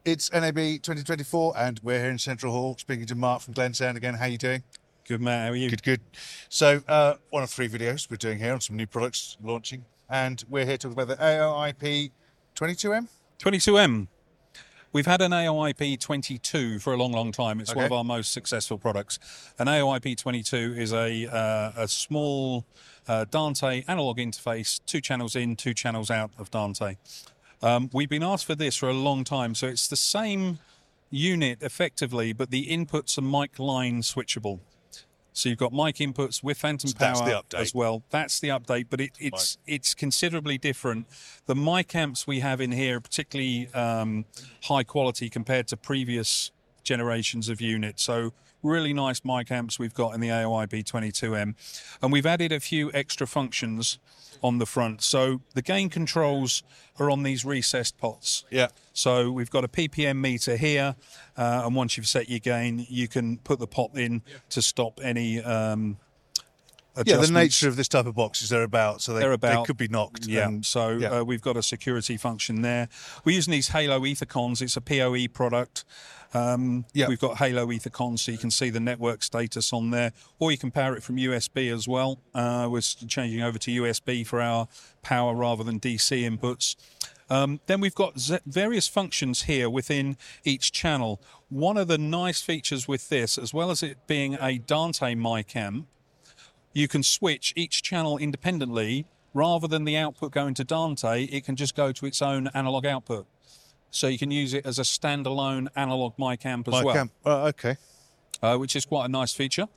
It's NAB 2024, and we're here in Central Hall speaking to Mark from Glensound again. How you doing? Good, Matt. How are you? Good. So, one of 3 videos we're doing here on some new products launching, and we're here talking about the AOIP 22M. 22M. We've had an AOIP 22 for a long time. It's one of our most successful products. An AOIP 22 is a small Dante analog interface, 2 channels in, 2 channels out of Dante. We've been asked for this for a long time, so it's the same unit effectively, but the inputs are mic line switchable. So you've got mic inputs with phantom power as well. That's the update, but it's considerably different. The mic amps we have in here are particularly high quality compared to previous generations of units. So really nice mic amps we've got in the AOIP 22M. And we've added a few extra functions on the front. So the gain controls are on these recessed pots. Yeah. So we've got a PPM meter here, and once you've set your gain, you can put the pot in to stop any adjustments. Yeah, the nature of this type of box is they're about, so they could be knocked. Yeah, we've got a security function there. We're using these Halo Ethercons. It's a PoE product. We've got Halo Ethercon, so you can see the network status on there, or you can power it from USB as well. We're changing over to USB for our power rather than DC inputs. Then we've got various functions here within each channel. One of the nice features with this, as well as it being a Dante mic amp, you can switch each channel independently. Rather than the output going to Dante, it can just go to its own analog output. So you can use it as a standalone analog mic amp as well. Okay. Which is quite a nice feature.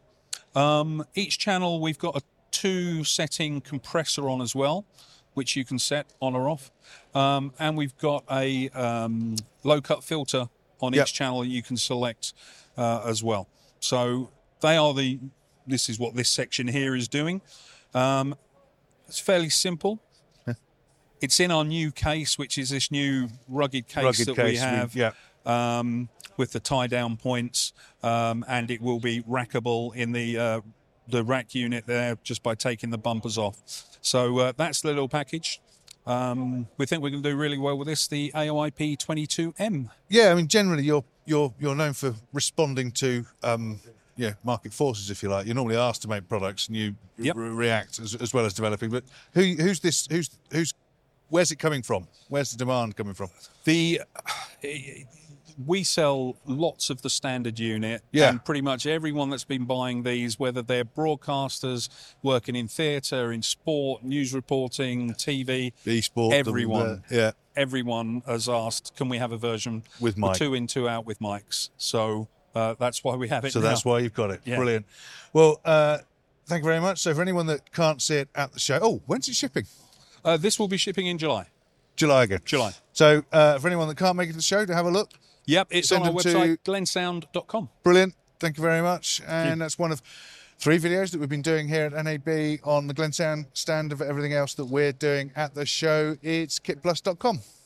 Each channel we've got a 2-setting compressor on as well, which you can set on or off. And we've got a low-cut filter on each channel you can select as well. So they are this is what this section here is doing. It's fairly simple. It's in our new case, which is this new rugged case we have with the tie-down points, and it will be rackable in the rack unit there just by taking the bumpers off. So that's the little package. We think we can do really well with this, the AOIP 22M. Yeah, I mean, generally you're known for responding to market forces, if you like. You're normally asked to make products, and you react as well as developing. But where's it coming from? Where's the demand coming from? We sell lots of the standard unit, and pretty much everyone that's been buying these, whether they're broadcasters working in theatre, in sport, news reporting, TV, e-sport, everyone has asked, can we have a version with mic? 2 in, 2 out with mics? So that's why we have it. So now. That's why you've got it. Yeah. Brilliant. Well, thank you very much. So for anyone that can't see it at the show, when's it shipping? This will be shipping in July. July again. July. So for anyone that can't make it to the show, to have a look. Yep, it's on our website, glensound.com. Brilliant. Thank you very much. And that's one of 3 videos that we've been doing here at NAB on the Glensound stand of everything else that we're doing at the show. It's kitplus.com.